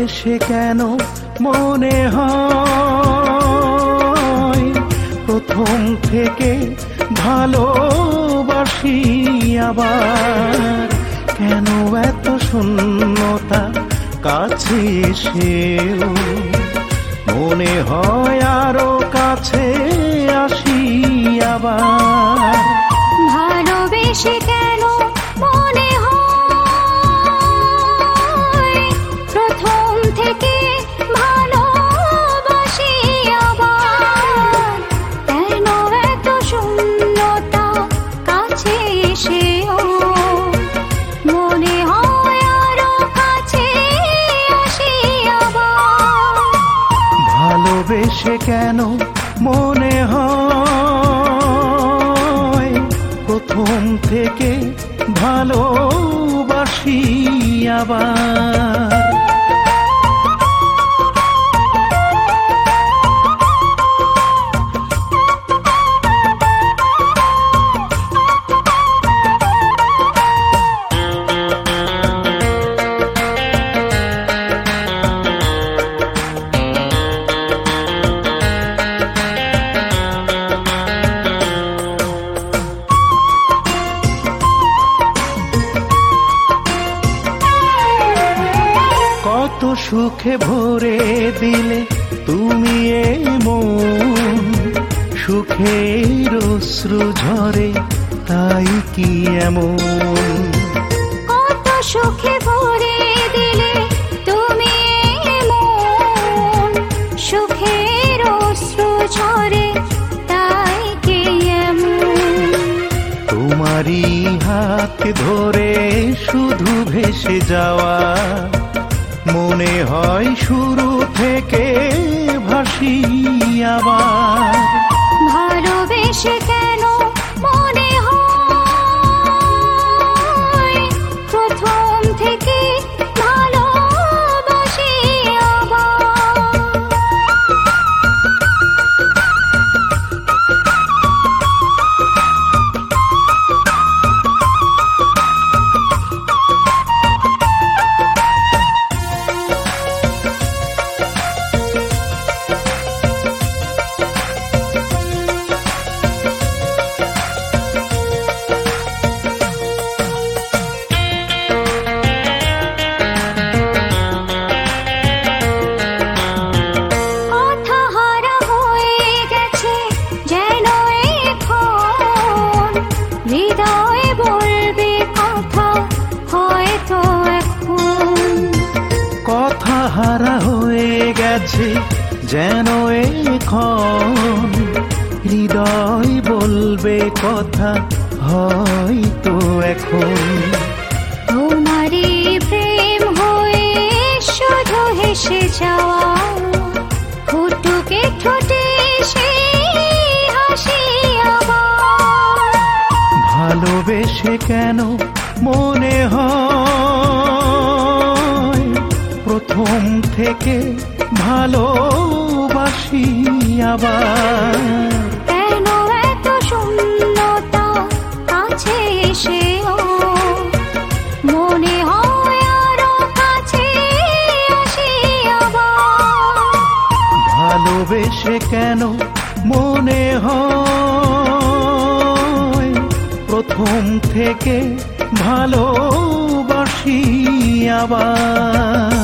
ভালোবেসে কেন মনে হয় প্রথম থেকে ভালোবাসি আবার, কেন এত শূন্যতা কাছে এসেও মনে হয় আরো কাছে আসি আবার। ভালোবেসে কেন মনে হয় প্রথম থেকে ভালোবাসি আবার, কেন এত শূন্যতা কাছে এসেও মনে হয় আরো কাছে আসি আবার। ভালোবেসে কেন মনে হয় প্রথম থেকে ভালোবাসি আবার। কত সুখে ভরে দিলে তুমি এ মন, সুখের অশ্রু ঝরে তাই কি এমন। কত সুখে ভরে দিলে তুমি এ মন, সুখের অশ্রু ঝরে তাই কি এমন। তোমারই হাত ধরে শুধু ভেসে যাওয়া মনে হয় শুরু থেকে ভাসি আবার। ভালোবেসে কেন মনে হয় প্রথম থেকে ভালোবাসি আবার। হারা হয়ে গেছে যেন এখন, হৃদয় বলবে কথা হয়তো এখন। তোমারই প্রেম হয়ে শুধু হেসে যাওয়া, ফুটুকে ঠোঁটে সে হাসি আবার। ভালোবেসে কেন মনে হয় প্রথম থেকে ভালোবাসি আবার। কেন এত শূন্যতা কাছে এসেও মনে হয় আরো কাছে আসি আবার। ভালোবেসে কেন মনে হয় প্রথম থেকে ভালোবাসি আবার।